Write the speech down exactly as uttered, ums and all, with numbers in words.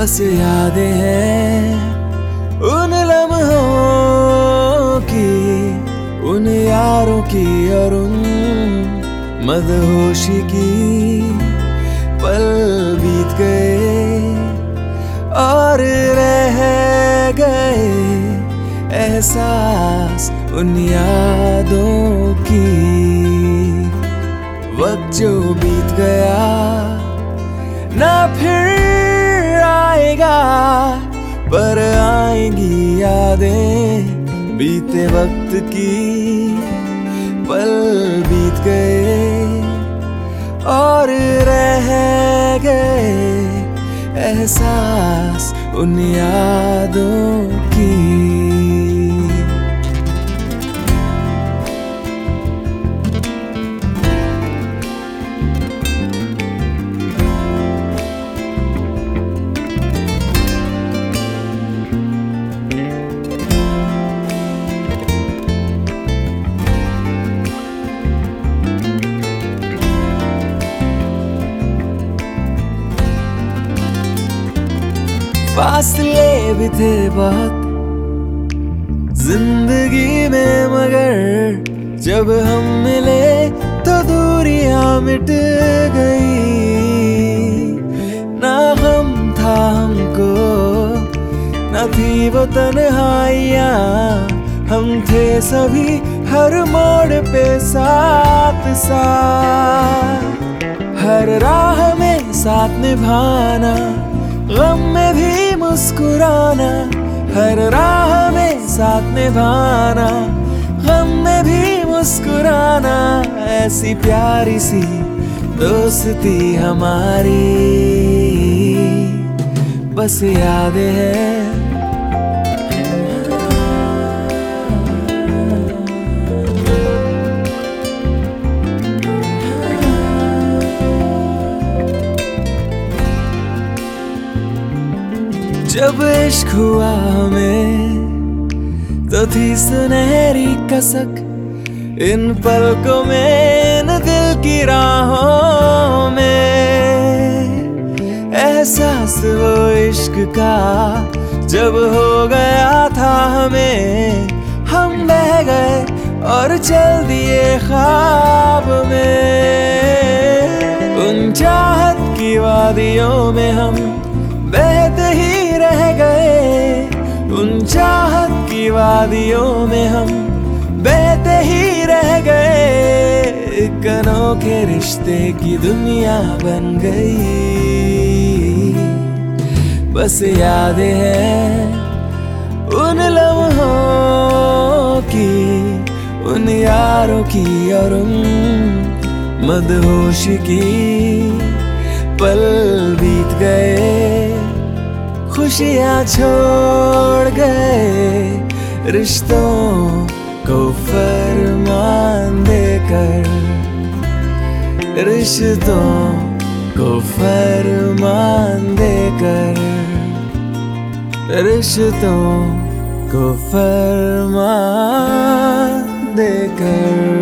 बस यादें हैं उन लम्हों की, उन यारों की और उन मदहोशी की। पल बीत गए और रह गए एहसास उन यादों की। वक्त जो बीत गया ना फिर आएगा, पर आएंगी यादें बीते वक्त की। पल बीत गए और रह गए एहसास उन यादों की। फासले भी थे बहुत जिंदगी में, मगर जब हम मिले तो दूरियां मिट गई। ना गम था हमको, ना थी वो तन्हाइयां, हम थे सभी हर मोड़ पे साथ साथ। हर राह में साथ निभाना, गम में भी मुस्कुराना। हर राह में साथ निभाना, गम में भी मुस्कुराना। ऐसी प्यारी सी दोस्ती हमारी, बस यादें हैं जब इश्क हुआ हमें तो थी सुनहरी कसक इन पलकों में, इन दिल की राहों में। एहसास वो इश्क का जब हो गया था हमें, हम बह गए और चल दिए ख्वाब में। उन चाहत की वादियों में हम बहते ही रह गए, उन चाहत की वादियों में हम बहते ही रह गए। एक अनोखे रिश्ते की दुनिया बन गई, बस यादें हैं उन लम्हों की, उन यारों की और उन मदहोशी की। पल बीत गए, खुशियाँ छोड़ गए, रिश्तों को फरमान देकर, रिश्तों को फरमान देकर, रिश्तों को फरमान देकर।